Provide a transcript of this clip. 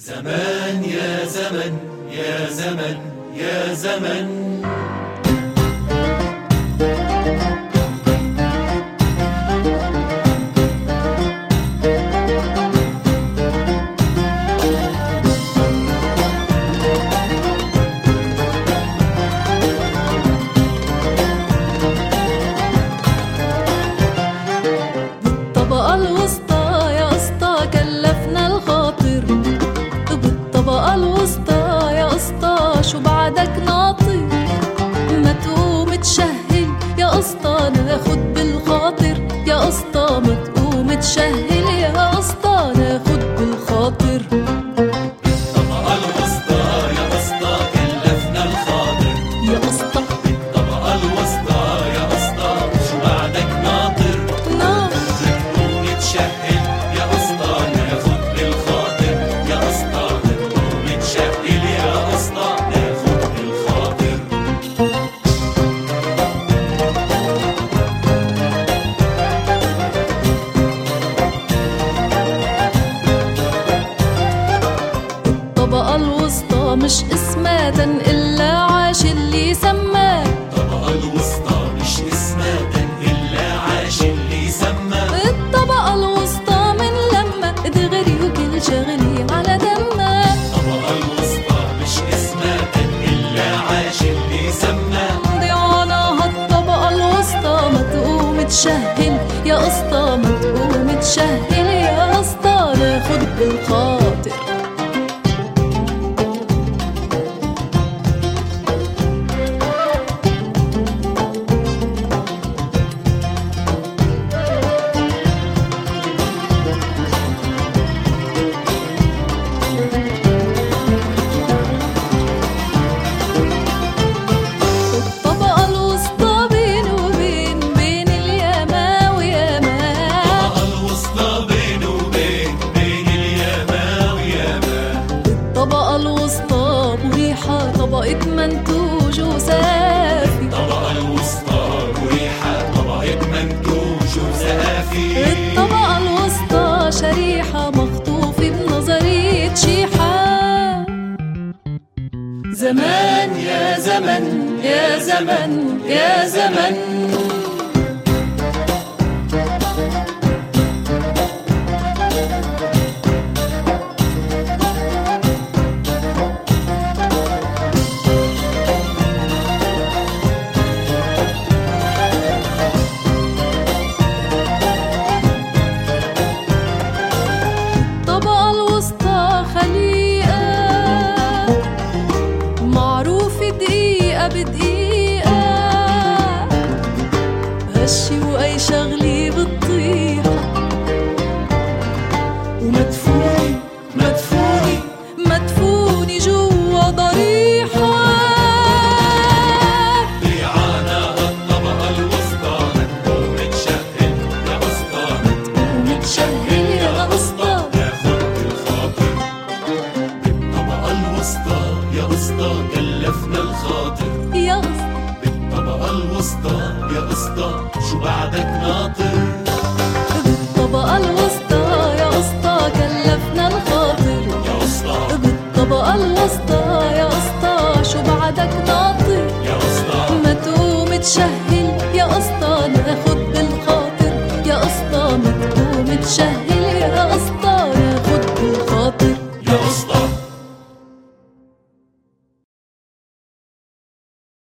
زمان يا زمن يا زمن يا زمن، بالطبقة الوسطى يا اسطى كلفنا الخاطر، بالطبقة الوسطى يا اسطى شو بعدك ناطر؟ ما تقوم تشهل يا اسطى ناخد بالخاطر، يا اسطى ما تقوم تشهل يا اسطى ناخد بالخاطر. بالطبقة الوسطى يا اسطى كلفنا الخاطر، يا اسطى بالطبقة الوسطى يا اسطى شو بعدك ناطر؟ تقوم تشهل يا اسطى ناخد بالخاطر، يا اسطى تقوم تشهل يا اسطى ناخد بالخاطر. الطبقة الوسطى مش اسمها إلا عاش اللي سماه، الطبقة الوسطى مش اسمها إلا عاش اللي سمى. الطبقة الوسطى من لما دغري وكل شغلي على دمه. الطبقة الوسطى مش اسمها إلا عاش اللي سمى. ضيعنا هالطبقة الوسطى ما تقوم تشهل يا اسطى، ما تقوم تشهل يا اسطى ناخد بالخاطر. الطبقة الوسطى بين وبين بين الياما وياما، الطبقة الوسطى بين وبين بين الياما وياما. الطبقة الوسطى مريحة طبقة منتوج وسافي، الطبقة الوسطى مريحة طبقة منتوج وزقافي. الطبقة الوسطى شريحة مخطوفة بنظرية شيحة. زمان يا زمن يا زمن يا زمن، الطبقة الوسطى خليقة معروف دقيقة بدقيقة، هالشي وأي شغلي بتطيحة، ومدفوني مدفوني مدفوني جوا ضريحة. ضيعانا هالطبقة الوسطى متقوم تشهل يا اسطى، تقوم تشهل يا اسطى ناخد بالخاطر. بالطبقة الوسطى يا اسطى كلفنا الخاطر، يا اسطى، بالطبقة الوسطى يا اسطى شو بعدك ناطر؟ بالطبقة الوسطى يا اسطى كلفنا الخاطر، يا اسطى بالطبقة الوسطى يا اسطى شو بعدك ناطر؟ يا اسطى ما تقوم تشهل يا اسطى ناخد بالخاطر، يا اسطى ما تقوم تشهل